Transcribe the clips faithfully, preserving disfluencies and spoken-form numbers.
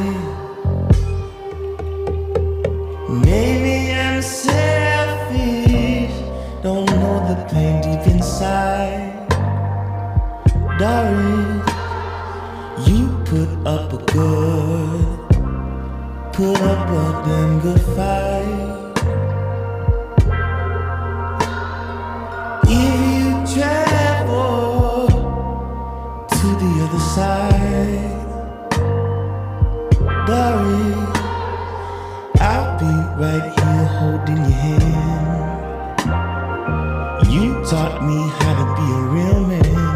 Maybe I'm selfish, don't know the pain deep inside. Darling, you put up a good, put up a damn good fight. If you travel to the other side, darling, I'll be right here holding your hand. You taught me how to be a real man.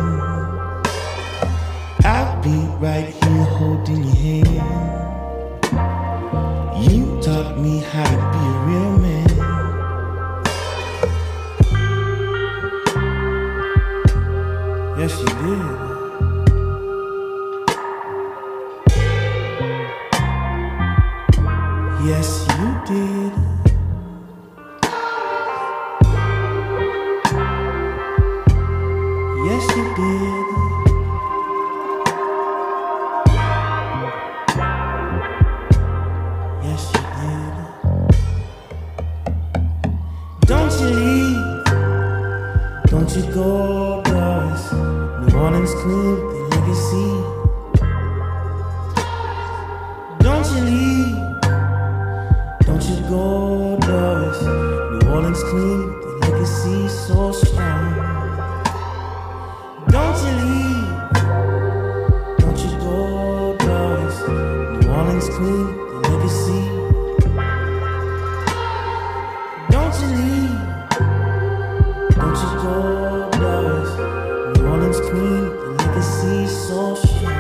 I'll be right here holding your hand. You taught me how to be a real man. Yes, you did. Yes, you did. Yes, you did. Yes, you did. Don't you leave. Don't you go, Doris. New Orleans Club, the legacy. Don't you leave. Don't you go, Doris. New Orleans Club, the legacy so strong. Don't you leave. Don't you go, Doris. New Orleans Club, the legacy. Don't you leave. Don't you go, Doris. New Orleans Queen, the legacy so strong.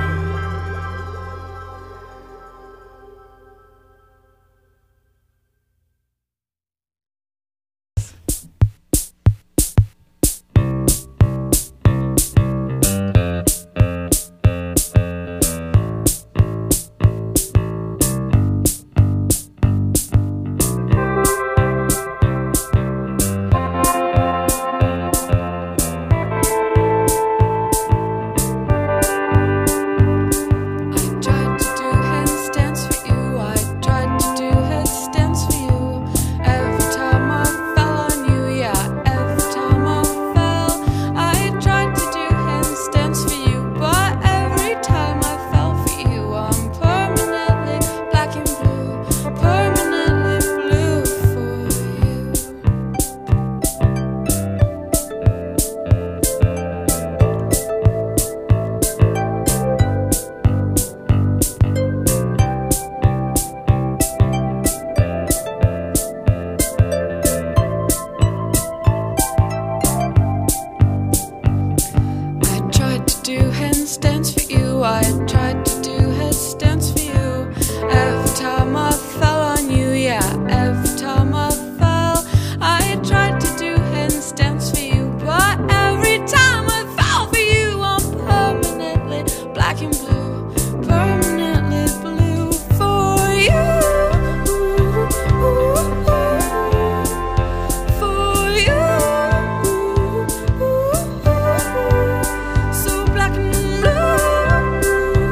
Blue.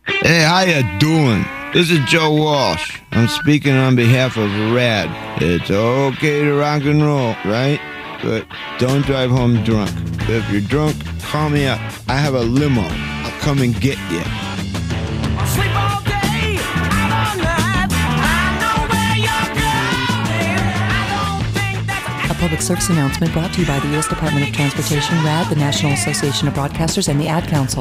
Hey, how you doing? This is Joe Walsh. I'm speaking on behalf of RAD. It's okay to rock and roll, right? But don't drive home drunk. If you're drunk, call me up. I have a limo. I'll come and get you. Sleep all day, out all night. I know where you're going. I don't think that's A public service announcement brought to you by the U S Department of Transportation, RAD, the National Association of Broadcasters, and the Ad Council.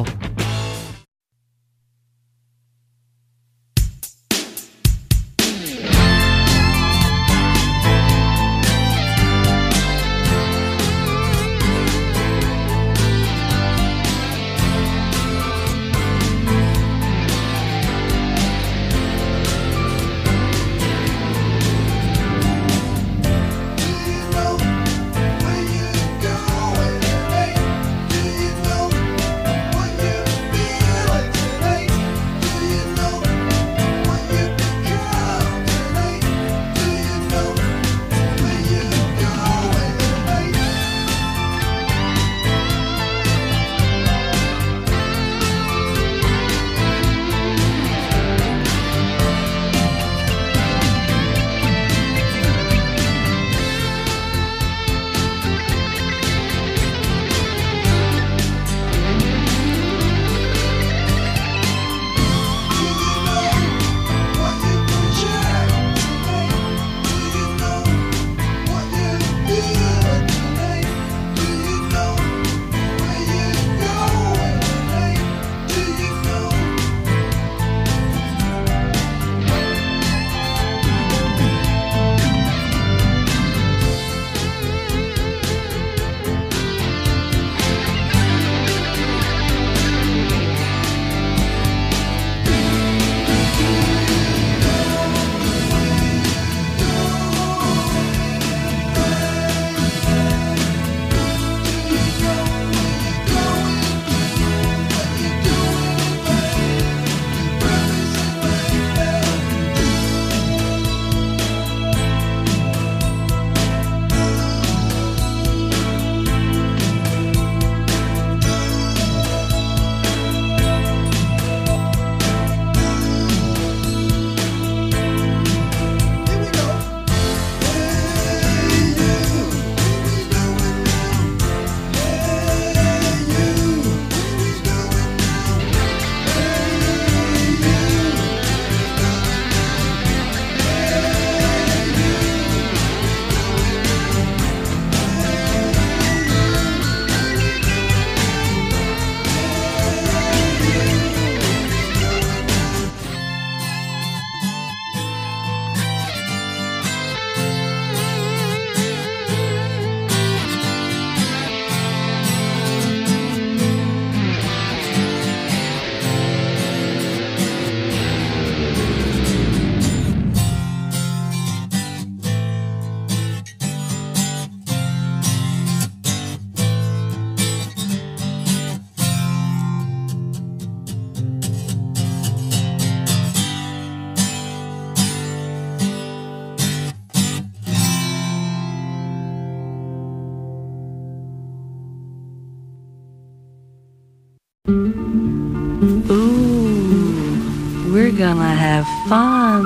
Ooh, we're gonna have fun.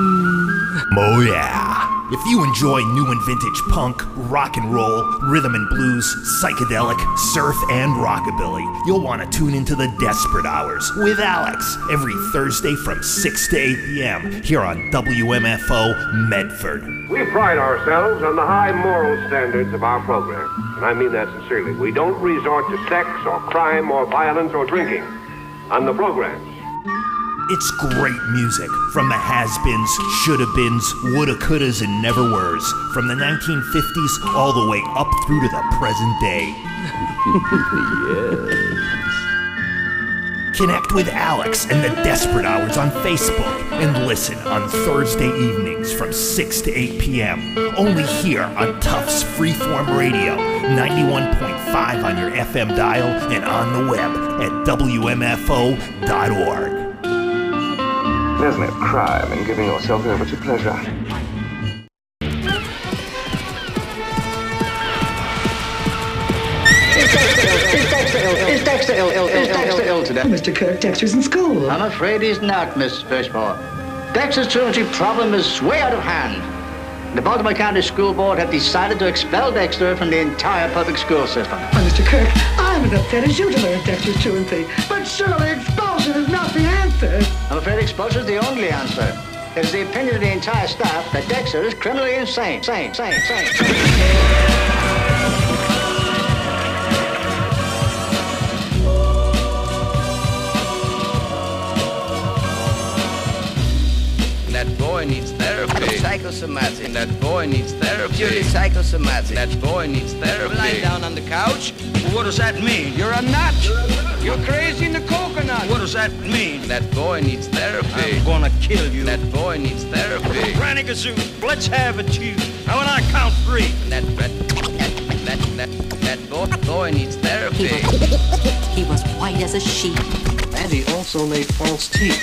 Oh yeah. If you enjoy new and vintage punk, rock and roll, rhythm and blues, psychedelic, surf, and rockabilly, you'll want to tune into the Desperate Hours with Alex every Thursday from six to eight p.m. here on W M F O Medford. We pride ourselves on the high moral standards of our program, and I mean that sincerely. We don't resort to sex or crime or violence or drinking on the programs. It's great music from the has-beens, shoulda-beens, woulda, couldas, and never-weres, from the nineteen fifties all the way up through to the present day. Yes. Connect with Alex and the Desperate Hours on Facebook and listen on Thursday evenings from six to eight p.m. only here on Tufts Freeform Radio, ninety-one point five on your F M dial and on the web at W M F O dot org. There's no crime in giving yourself over to pleasure. Two seconds, two seconds. Dexter ill? Is Dexter ill? Ill? Is Dexter ill today? Oh, Mister Kirk, Dexter's in school. I'm afraid he's not, Miss Fishmore. Dexter's truancy problem is way out of hand. The Baltimore County School Board have decided to expel Dexter from the entire public school system. Oh, Mister Kirk, I'm as upset as you to learn Dexter's truancy. But surely expulsion is not the answer. I'm afraid expulsion is the only answer. It is the opinion of the entire staff that Dexter is criminally insane. Sane, sane, sane, sane. That boy needs therapy. Psychosomatic. That boy needs therapy. Purely psychosomatic. That boy needs therapy. Lying down on the couch. What does that mean? You're a nut. You're crazy in the coconut. What does that mean? That boy needs therapy. I'm gonna kill you. That boy needs therapy. Granny Gazoo, let's have it, you. Now when I count three. That that that that that, that boy, boy needs therapy. He was, he was white as a sheet. And he also made false teeth.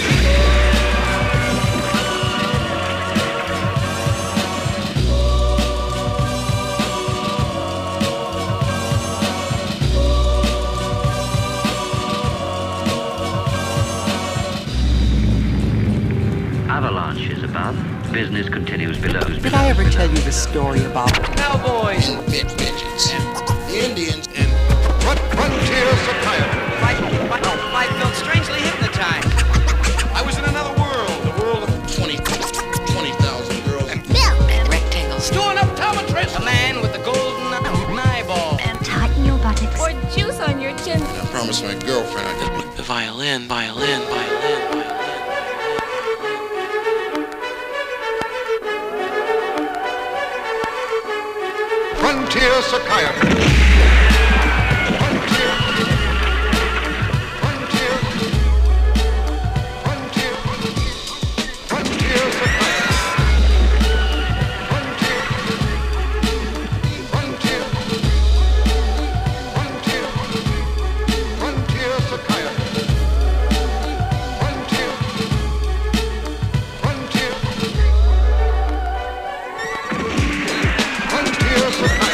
Avalanche is above. Business continues below. Did I ever tell you the story about Cowboys and bitch bitches and the Indians and what frontier psychiatry? I felt strangely hypnotized. I was in another world, the world of twenty thousand girls and Bill and rectangles. Doing optometrist. A man with the golden eyeball. And tighten your buttocks. Or juice on your chin. I promised my girlfriend I did. The violin, violin, violin, violin. Frontier psychiatry. Frontier. Frontier. Frontier. Frontier psychiatry. Frontier. Frontier. Frontier. Frontier psychiatry. Frontier. Frontier. Frontier psychiatry.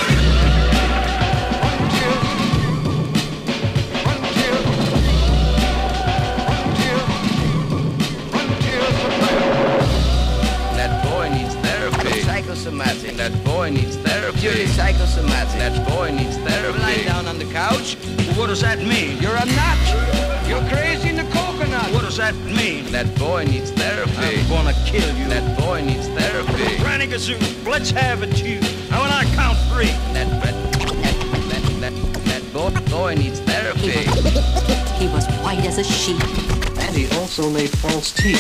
Psychosomatic. That boy needs therapy. Purely psychosomatic. That boy needs therapy. Lying down on the couch. What does that mean? You're a nut. You're crazy in the coconut. What does that mean? That boy needs therapy. I'm gonna kill you. That boy needs therapy. Granny Gazoo, let's have it, you. Now when I count three. That that that that that, that boy, boy needs therapy. He was, he was white as a sheet. And he also made false teeth.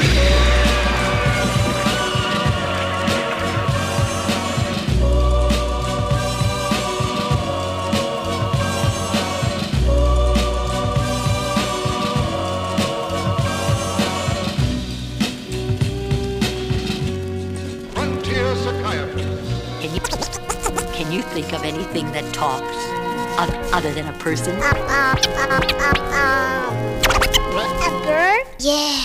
Can you, can you think of anything that talks other than a person? Uh, uh, uh, uh, uh. A bird? Yeah.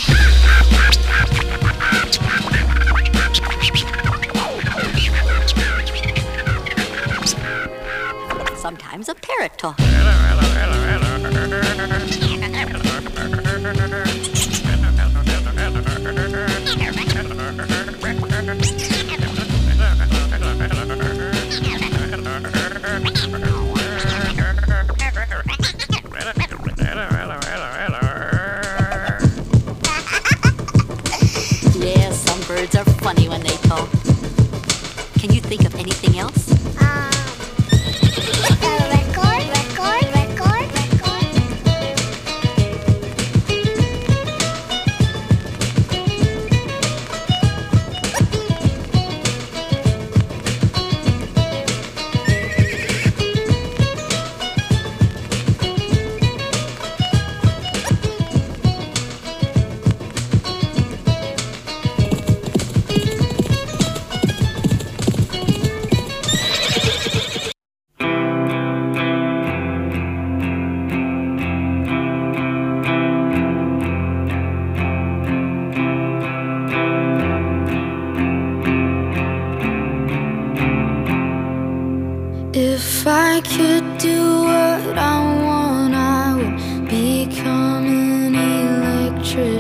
Sometimes a parrot talks. Yeah, some birds are funny when they talk. Can you think of anything else? Um, a record, record, record, record.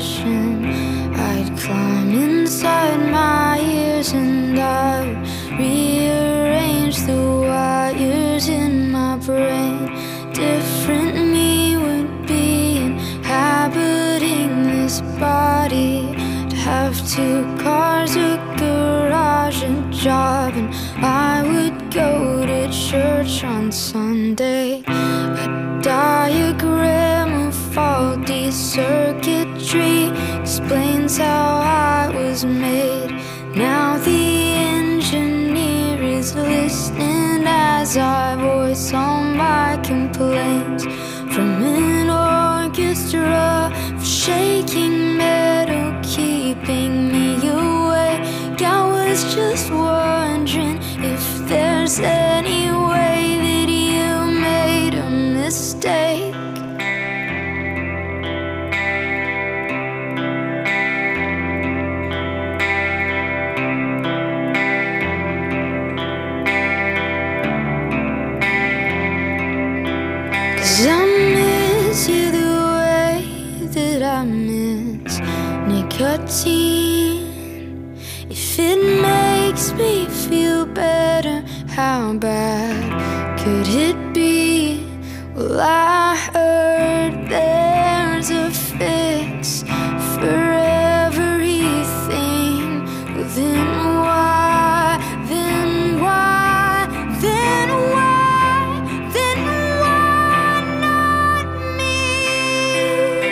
wishing I'd climb inside my ears and I would rearrange the wires in my brain. Different me would be inhabiting this body. To have two cars, a garage, a job, and I would go to church on Sunday. A diagram of faulty circuitry explains how I was made. Now the engineer is listening as I voice all my complaints. From an orchestra of shaking metal keeping me awake, I was just wondering if there's any way that you made a mistake. Cause I miss you the way that I miss nicotine. If it makes me feel better, how bad could it be? Well, I heard there's a fix for everything. Well, then why, then why, then why, then why not me?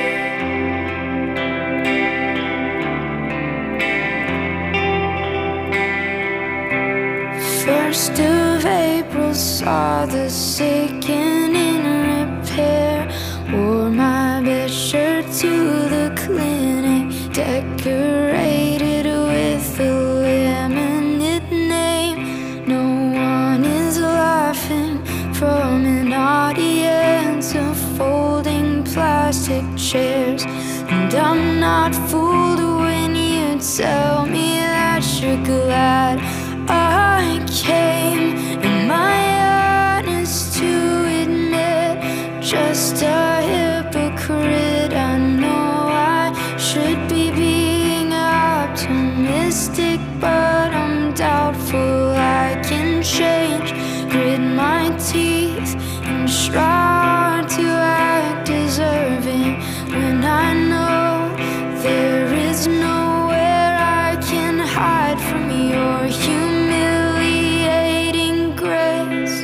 First of April saw the sick and in repair. Wore my best shirt to the clinic, decorated with a laminate name. No one is laughing from an audience of folding plastic chairs. And I'm not fooled when you tell me that you're glad I came. Am I honest to admit, just a hypocrite? I know I should be being optimistic, but I'm doubtful I can change. Grit my teeth and try to act deserving when I know there is nowhere I can hide from your humiliating grace.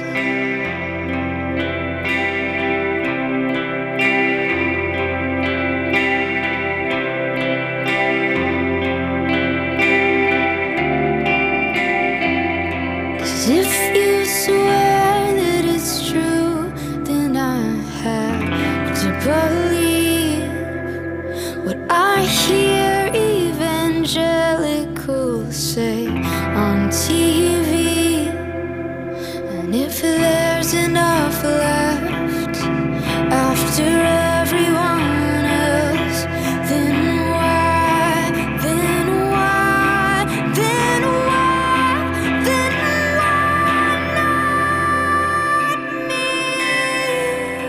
Cause if you swear that it's true, then I have to believe what I hear evangelicals say on T V. And if there's enough left after everyone else, then why, then why, then why, then why not me?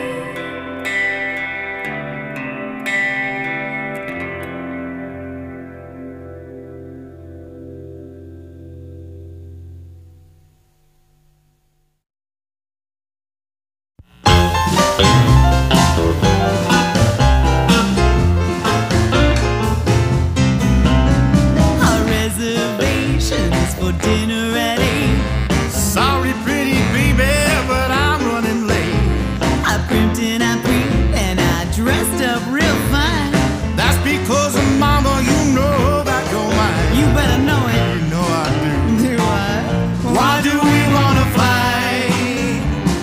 Our reservation is for dinner at eight. Sorry, pretty baby, but I'm running late. I primped and I prepped and I dressed up real fine. That's because of mama, you know that you're mine. You better know it. You know I do. Do I? Why do we wanna fight?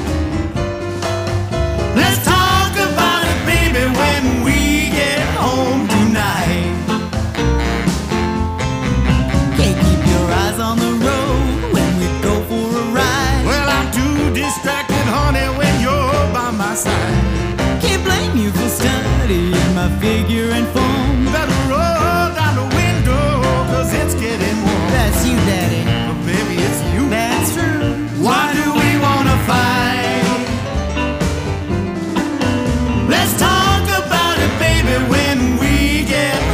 Let's talk about it, baby, when we get home tonight. Can't keep your eyes on the road when we go for a ride. Well, I'm too distracted, honey, when you're by my side. Can't blame you for studying my figure and form. Better roll down the window, cause it's getting warm. That's you, daddy. But baby, it's you. That's true. Why do we wanna fight? Let's talk about it, baby, when we get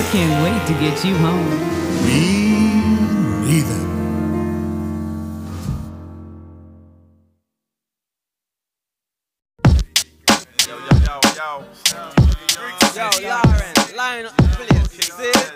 can't wait to get you home. Me neither. Yo, yo, yo, yo. Yo, Lauren, line up the place. See it?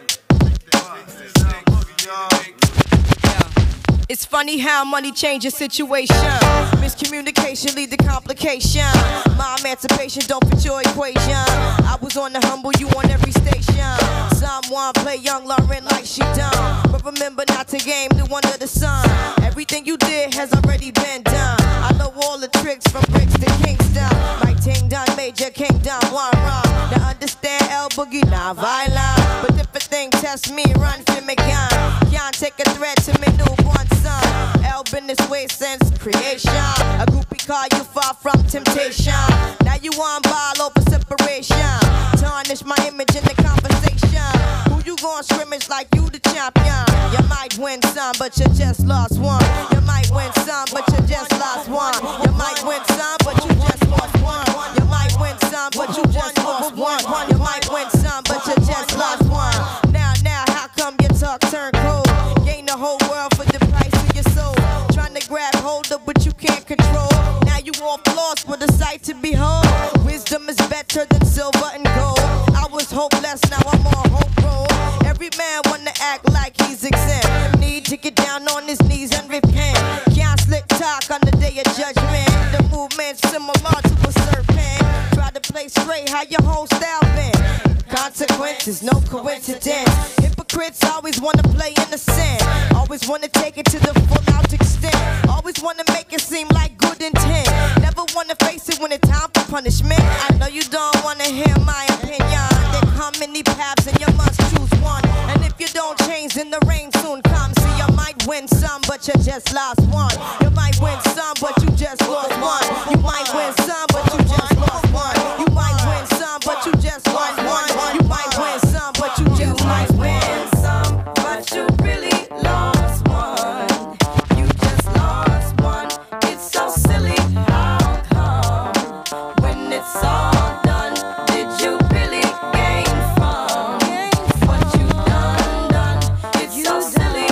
It's funny how money changes situation. Miscommunication lead to complication. My emancipation don't fit your equation. I was on the humble, you on every station. Someone play young Lauren like she done, but remember not to game the one under the sun. Everything you did has already been done. I know all the tricks from bricks to Kingston. My ting done, major kingdom, one wrong. Now understand L Boogie, not violent, but if a thing test me, run for me gun. Can't take a threat to me newborn son. L been this way since creation. A groupie call you far from temptation. Now you on ball over separation. Tarnish my image in the conversation. Who you gon' scrimmage like you the champion? You might win some, but you just lost one. You might win some, but you just lost one. You might win some, but you just lost one. You might win some, but you just lost one. You might win some, but you just lost one. Now, now, how come your talk turn cold? Gain the whole world for the price of your soul. Trying to grab hold of what you can't control. Now you off lost with a sight to behold. Wisdom is better than silver and gold. I was hopeless, now I'm on hope roll. Every man wanna act like he's exempt. Need to get down on his knees and repent. Can't slick talk on the day of judgment. The movement's similar to a serpent. Try to play straight, how your whole style been. Consequences, no coincidence. Hypocrites always wanna play innocent. Always wanna take it to the full out extent. Always wanna make it seem like good intent. Never wanna face it when it's time for punishment. I know you don't wanna hear my opinion. There come many paths and you must choose one. And if you don't change, then the rain soon comes. See, you might win some, but you just lost one. You might win some, but you just lost one. You might win some, but you just lost one. You might win some, but you just lost one. You might win some, but you just might win some, but you really lost one. You just lost one. It's so silly. How come when it's all done, did you really gain from what you done done? It's so silly.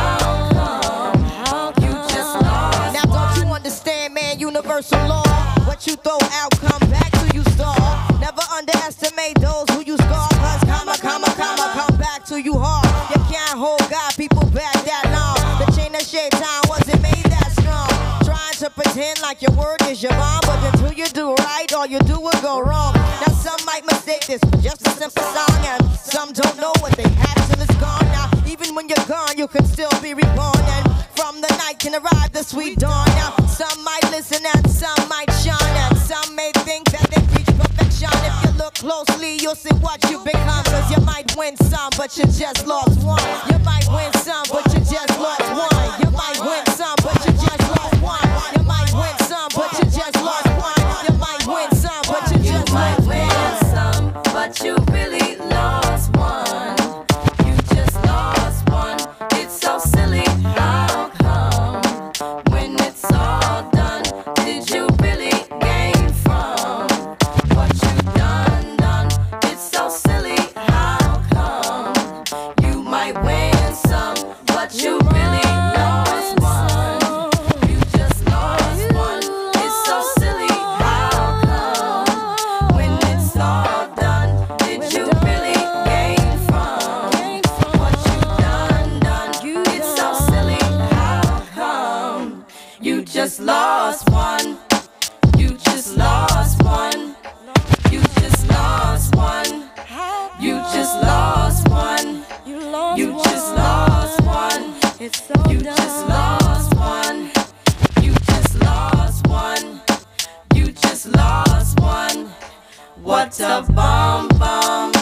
How come you just lost? Now don't you understand, man? Universal law. What you throw out, come back to you stall. Never underestimate those who you scar. Cause comma, comma, comma, come back to you hard. You can't hold God, people back that long. The chain of shaitan wasn't made that strong. Trying to pretend like your word is your bond, but until you do right, all you do will go wrong. Now some might mistake this for just a simple song, and some don't know what they have till it's gone. Now even when you're gone, you can still be reborn, and from the night can arrive the sweet dawn. Now some might listen and some might shine, and some may think that they reach perfection. If you look closely, you'll see what you become. Cause you might win some, but you just lost one. You might win some, but you just lost one. You might win some, but you just lost one. You might win some, but you just lost one. You might win some, but you just lost one. But you really lost one. You just lost one. It's so silly. How come when it's all done, did you really gain from what you done done? It's so silly. How come you might win some, but you really lost one? You just lost one. It's so silly. How come when it's all done, did you really gain from what you done done? It's so silly. How come you just lost one? You just lost one. You just lost one. You just lost one. You just lost one. You just lost one. You just lost one. You just lost one. What a bomb bomb.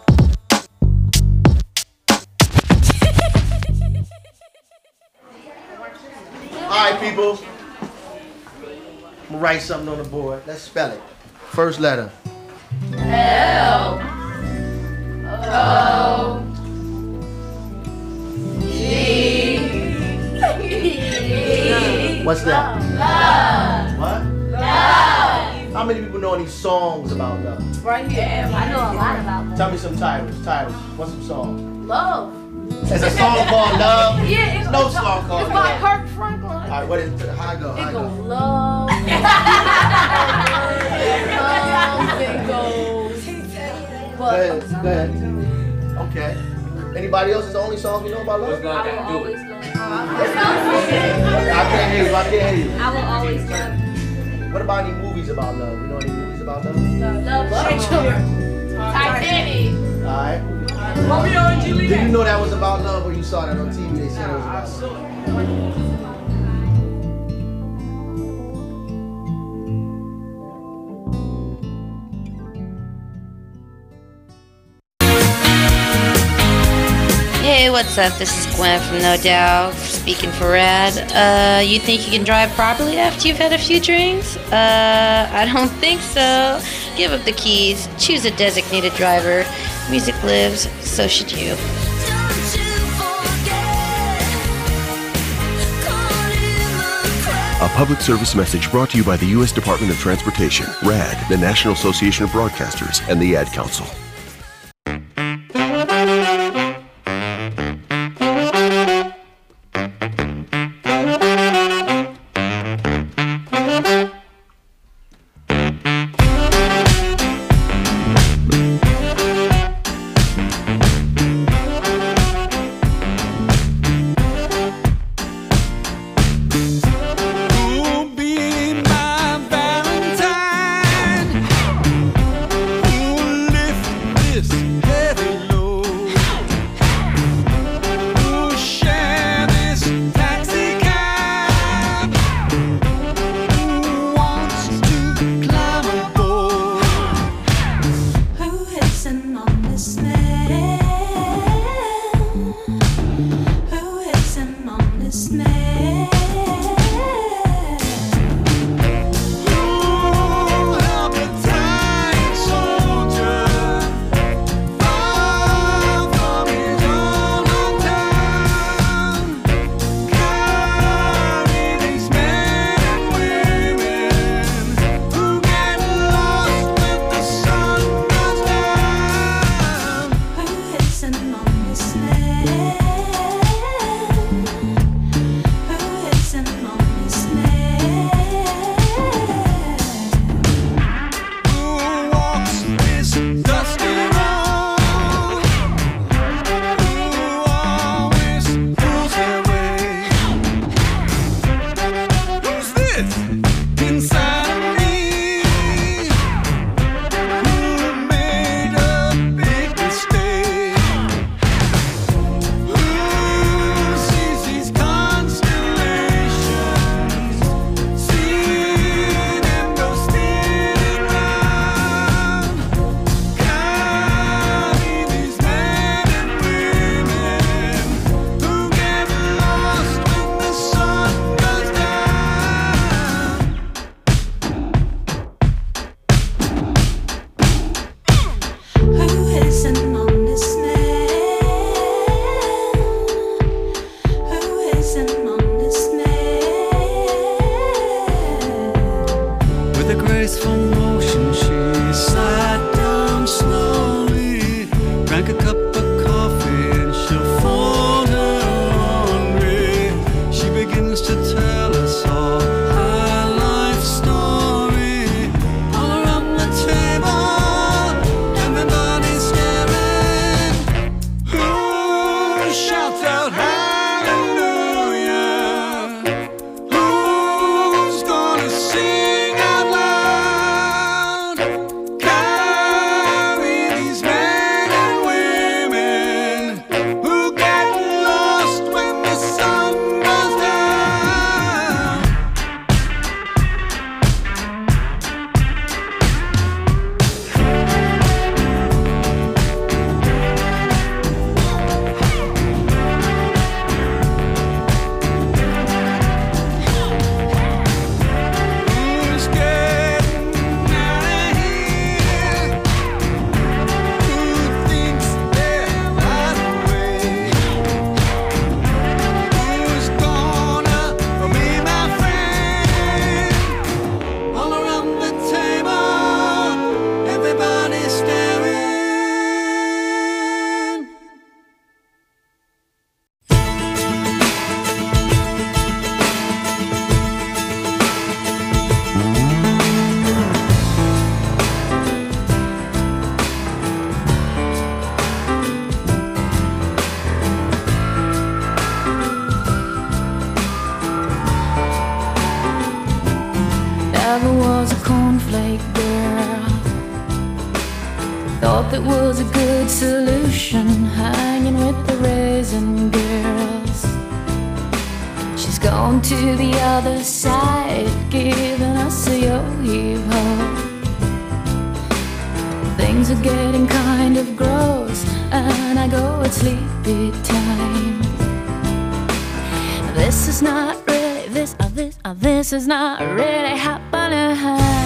All right, people. I'm gonna write something on the board. Let's spell it. First letter. L O G. What's that? Love. What? Love. All how many people know any songs about love? Right here. I know a lot about love. Tell me some titles. Titles. What's some songs? Love. There's a song called Love. Yeah, it's no song called It's by Love. Kirk Franklin. All right, what is it? How I go? How I It go? goes love. Love. It goes. Go ahead. Go ahead. Okay. Anybody else? Is the only song you know about love? I will always love. I can't hear you. I can't hear you. I will always love. What about any movies about love? You know any movies about love? Love. Titanic. All right. Romeo and Juliet. Did you know that was about love, or you saw that on T V? They said it was about love. Hey, what's up? This is Gwen from No Doubt, speaking for Rad. Uh, you think you can drive properly after you've had a few drinks? Uh, I don't think so. Give up the keys, choose a designated driver. Music lives, so should you. A public service message brought to you by the U S Department of Transportation, RAD, the National Association of Broadcasters, and the Ad Council. Lift Thought that was a good solution, hanging with the raisin girls. She's gone to the other side, giving us a yo-yo. Things are getting kind of gross, and I go at sleepy time. This is not really, this, uh, this, uh, this is not really happening.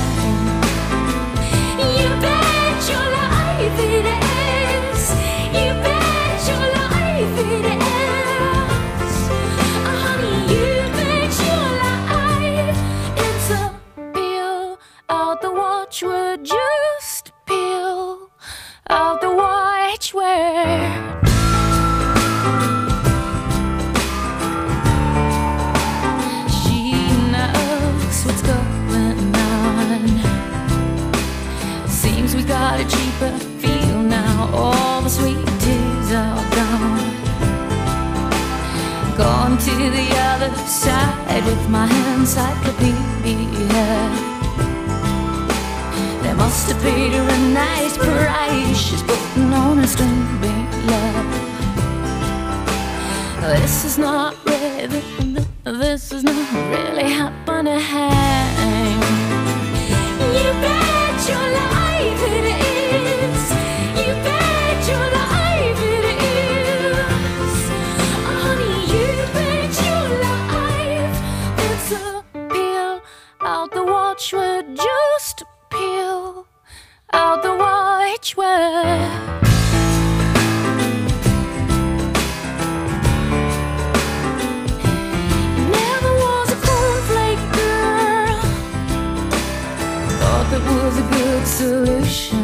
You bet your life it is. You bet your life it is. Oh, honey, you bet your life. It's a peel out the watchword, just peel out the watchword. What's going on? Seems we got a cheaper feel now. All the sweet teas are gone. Gone to the other side with my encyclopedia. They must have paid her a nice price. She's putting on a string love. This is not really, this is not really happening. You bet your life it is. You bet your life it is. Oh, honey, you bet your life. It's a peel out the watchword, just peel out the watchword. That was a good solution.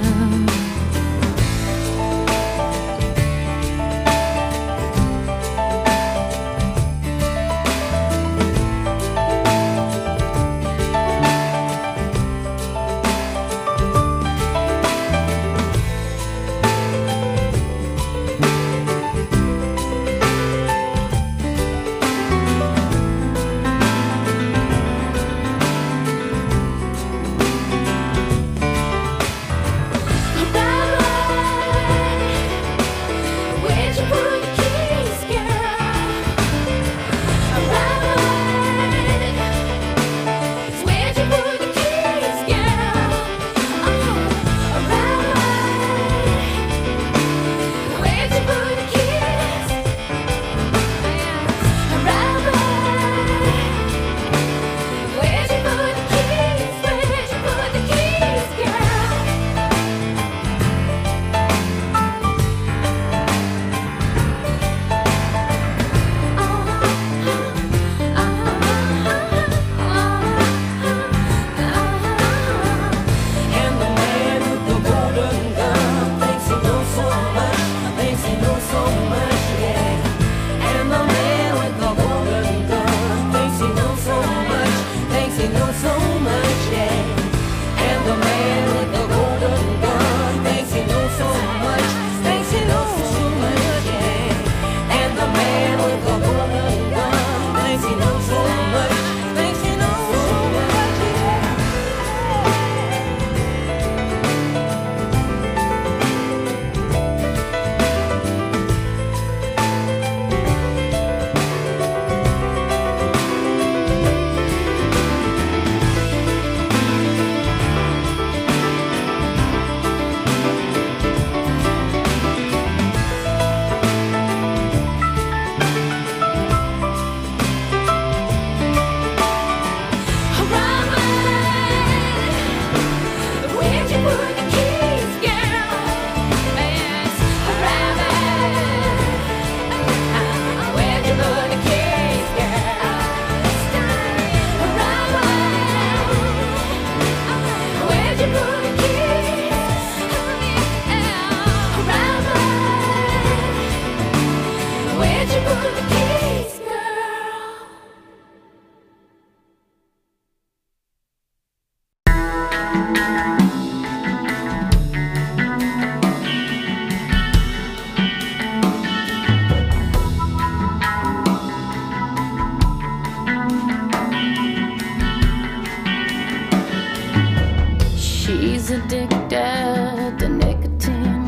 She's addicted to nicotine.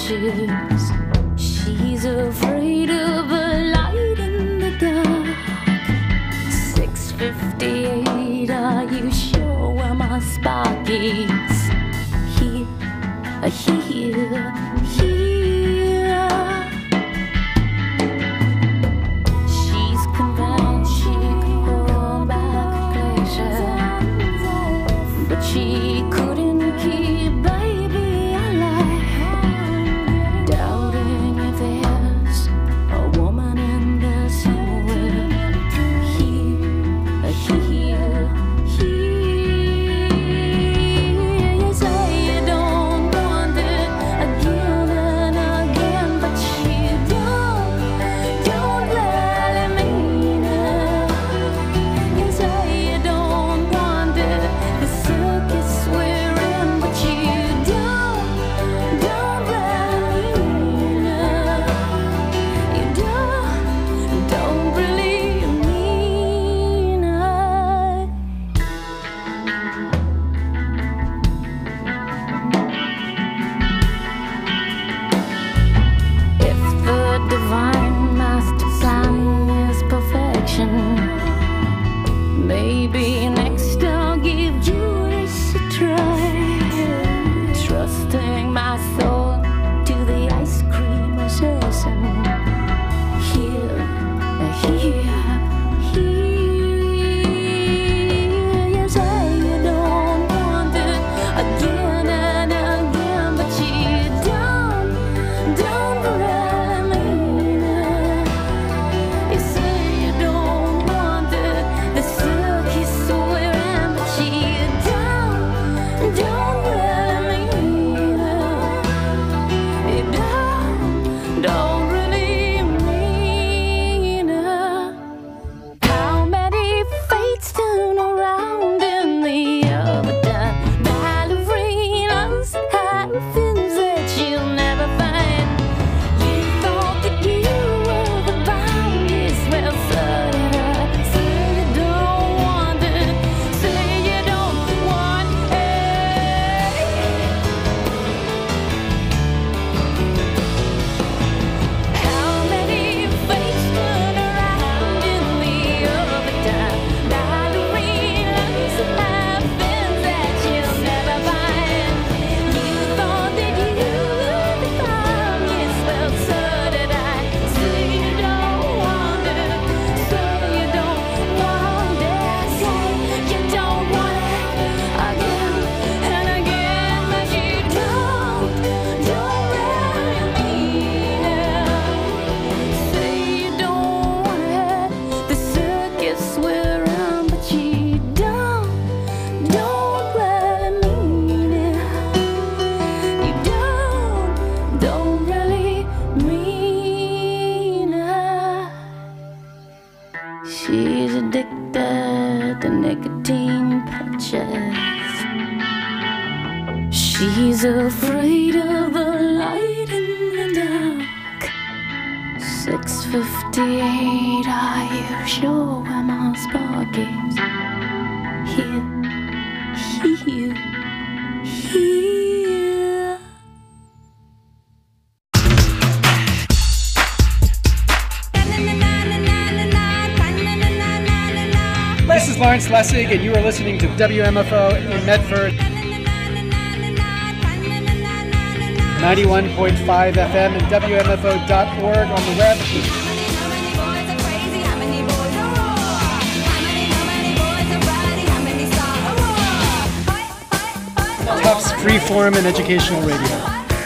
ashes. She's afraid of a light in the dark. six fifty-eight, are you sure where my spark is? Here, here, here. She's convinced she could hold back pleasure, but she couldn't keep baby alive. Doubting if there's a woman in there somewhere. Here, here, here. You say you don't want it again and again, but you don't, don't really mean it. You say you don't want it, the circus we're in, but you don't, don't really mean it. You don't, don't really mean it. If the divine master plan is perfection, maybe next I'll give Judas a try. Trusting my soul to the ice cream assassin. Here, here, here. You say you don't want it again and again, but you don't, don't really mean it. You say you don't want it, the circus we're in, but you don't, don't really mean it. You don't, don't really mean it. How many fates turn around in the overdone ballerinas have fins that you'll never find? You thought that you were the boundless, well, so did I. Say you don't want it, say you don't want it. How many fates turn around in the overdone ballerinas have fins that you'll never find? You thought that you were the boundless, well, so did I. Say you don't want it, say you don't want it, say you don't want it again and again, but you don't, don't really mean it. Say you don't want it, the circus we're in, but you don't, don't really mean it. You don't, don't really mean it. She's addicted to nicotine patches. She's afraid of the light in the dark. six fifty-eight, are you sure where my spark is? Here, here, here. This is Lawrence Lessig, and you are listening to W M F O in Medford. ninety-one point five F M and W M F O dot org on the web. Tufts Freeform and Educational Radio.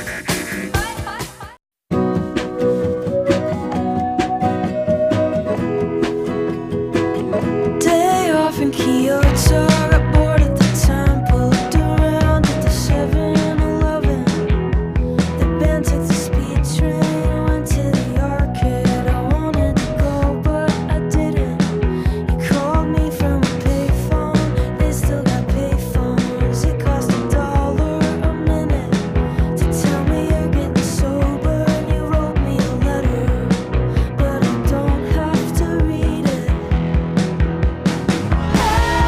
Day off in Kyoto, got bored at the temple, looked around at the seven eleven. The band took the speed train, went to the arcade. I wanted to go, but I didn't. You called me from a payphone, they still got payphones. It cost a dollar a minute to tell me you're getting sober, and you wrote me a letter, but I don't have to read it. Hey,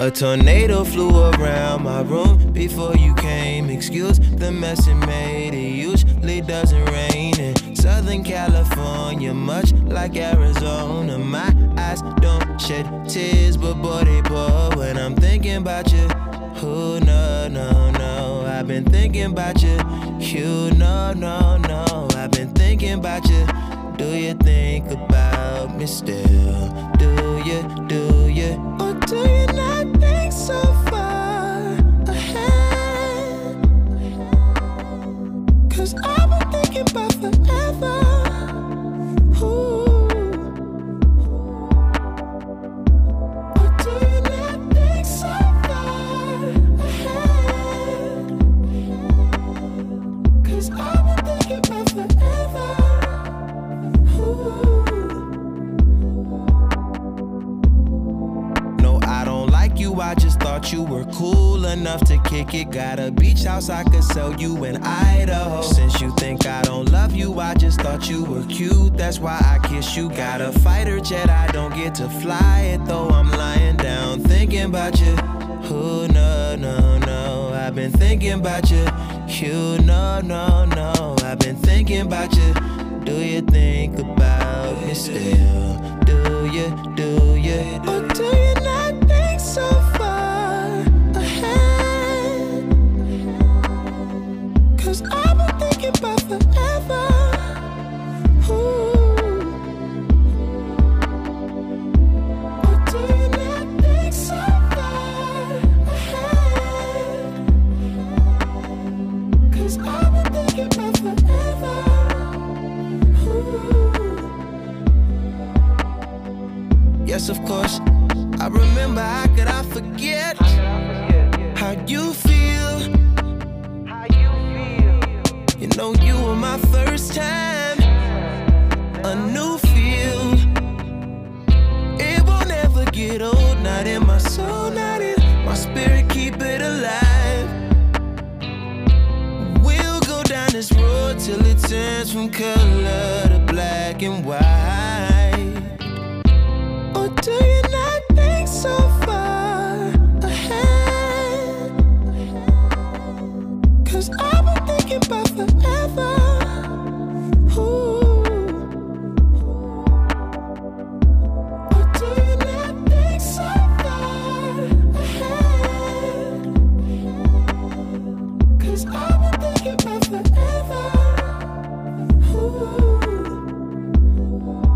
A tornado flew around my room before you came. Excuse the mess it made. It usually doesn't rain in Southern California, much like Arizona. My eyes don't shed tears, but boy they pour when I'm thinking about you. Oh no, no, no, I've been thinking about you. You, no, no, no, I've been thinking about you. Do you think about me still? Do you, do you? Or do you not think so far ahead? Cause I've been thinking about forever. Ooh. Or do you not think so far ahead? Cause I've been thinking about forever. No, I don't like you, I just thought you were cool enough to kick it. Got a beach house I could sell you in Idaho. Since you think I don't love you, I just thought you were cute, that's why I kiss you. Got a fighter jet, I don't get to fly it, though I'm lying down thinking about you. Oh no, no, no, I've been thinking about you. You, no, no, no, I've been thinking about you. Do you think about me still? Do you, do you? Or do you not think so far ahead? Cause I've been thinking about forever. Ooh. Or do you not think so far ahead? Cause I've been thinking about forever. Yes, of course, I remember, how could I forget how you feel? You know you were my first time, a new feel. It won't ever get old, not in my soul, not in my spirit, keep it alive. We'll go down this road till it turns from color to black and white. Or do you not think so far ahead? Cause I've been thinking about forever. Ooh. Or do you not think so far ahead? Cause I've been thinking about forever. Ooh.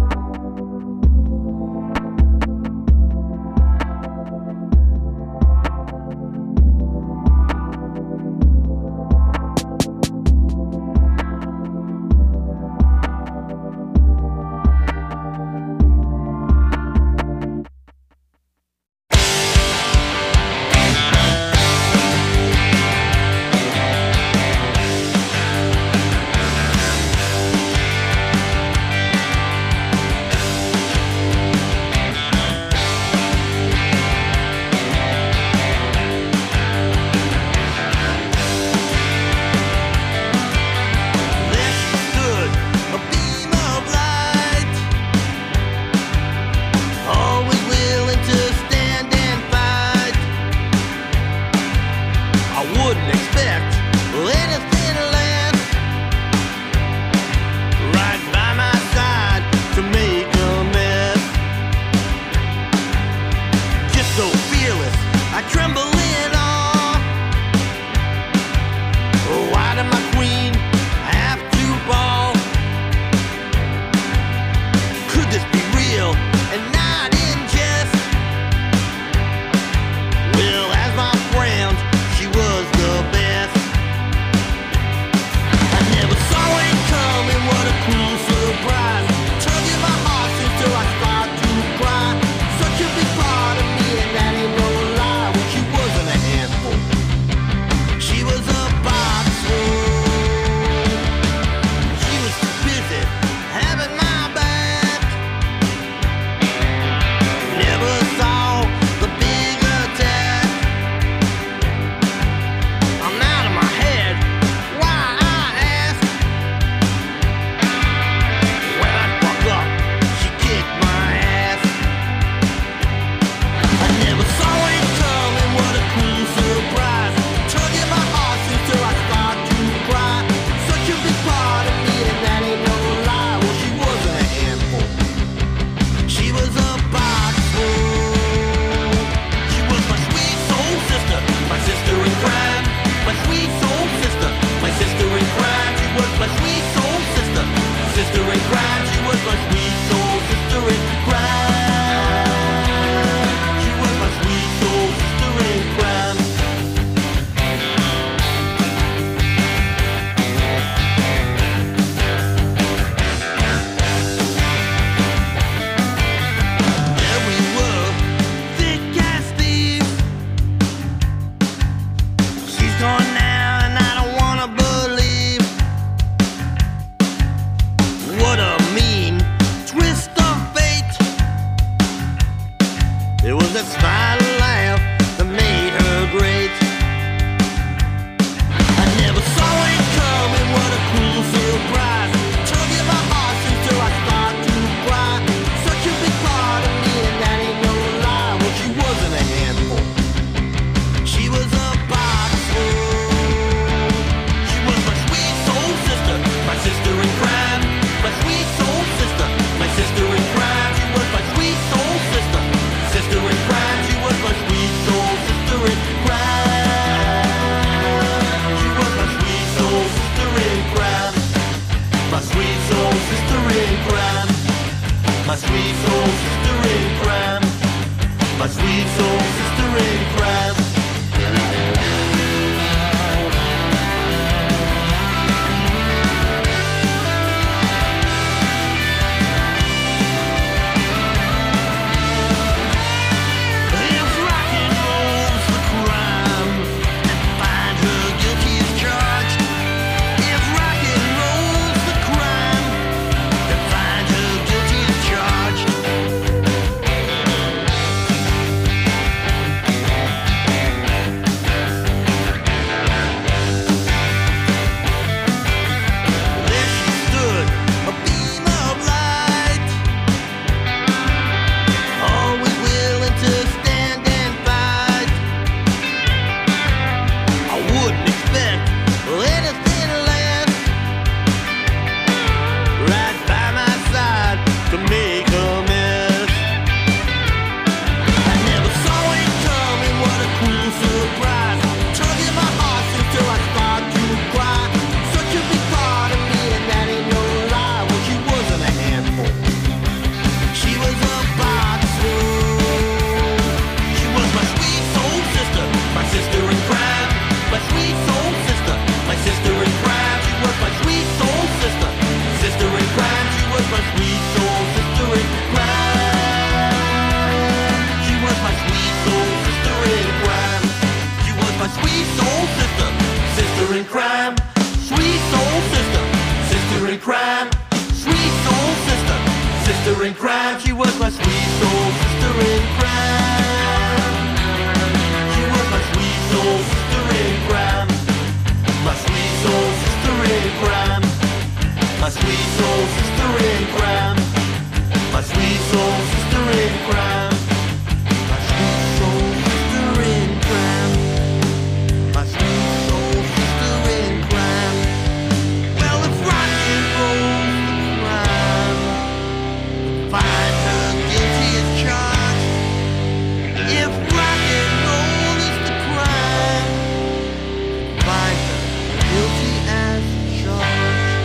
sister in crime. She was my sweet soul sister in crime. She was my sweet soul sister in crime. My sweet soul sister in crime. My sweet soul sister in crime. My sweet soul sister in crime. My sweet soul sister in crime. My sweet soul sister in crime. Well, if rock and roll's the crime, find her guilty as charged. If rock and roll is the crime, find her guilty as charged.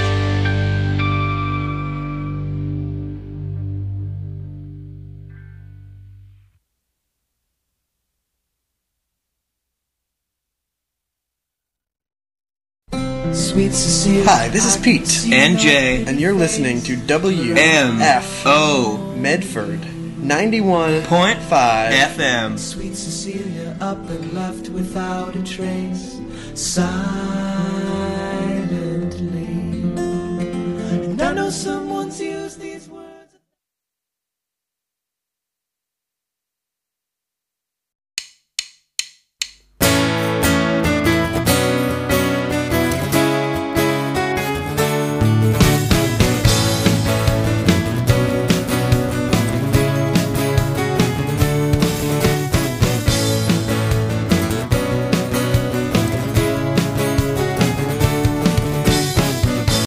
Sweet Cecilia. Hi, this is Pete. And Jay. And you're listening to W M F O Medford ninety-one point five F M. Sweet Cecilia up and left without a trace, silently. And I know someone's used the